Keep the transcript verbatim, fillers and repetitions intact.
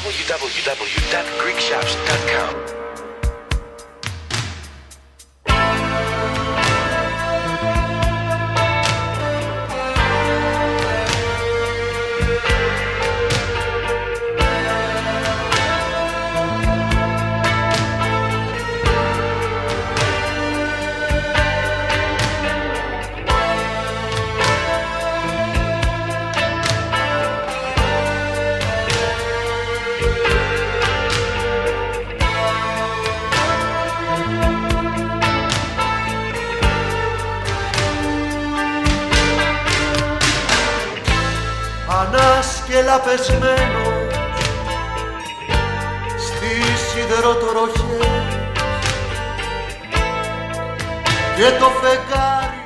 double-u double-u double-u dot greek shops dot com. Ανάσκελα πεσμένος στις υδροτροχές και το φεγγάρι